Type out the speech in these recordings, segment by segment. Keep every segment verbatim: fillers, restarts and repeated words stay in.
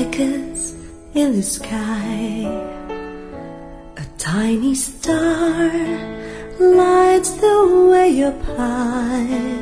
because in the sky a tiny star lights the way up high.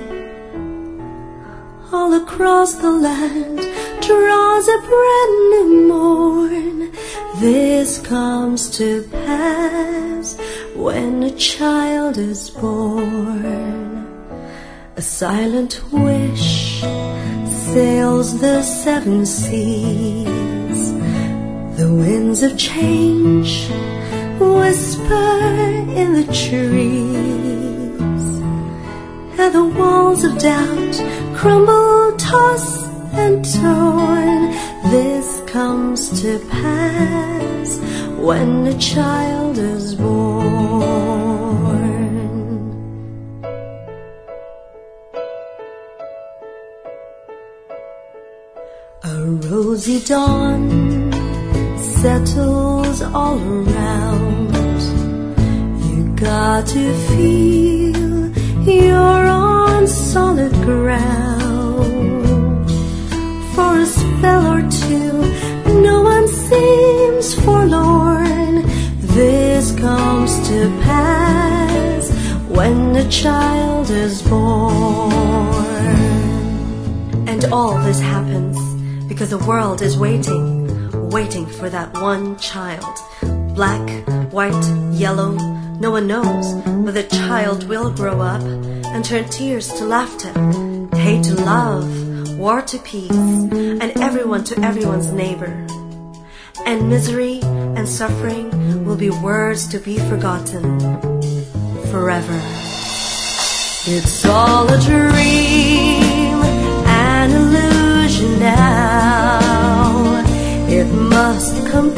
All across the land draws a brand new morn. This comes to pass when a child is born. A silent wish sails the seven seas. The winds of change whisper in the trees, and the walls of doubt crumble, toss and torn. This comes to pass when a child is born. A rosy dawn settles all around. You got to feel you're on solid ground. For a spell or two, no one seems forlorn. This comes to pass when a child is born. And all this happens because the world is waiting, waiting for that one child. Black, white, yellow, no one knows, but the child will grow up and turn tears to laughter, hate to love, war to peace, and everyone to everyone's neighbor. And misery and suffering will be words to be forgotten forever. It's all a dream, an illusion now. It must come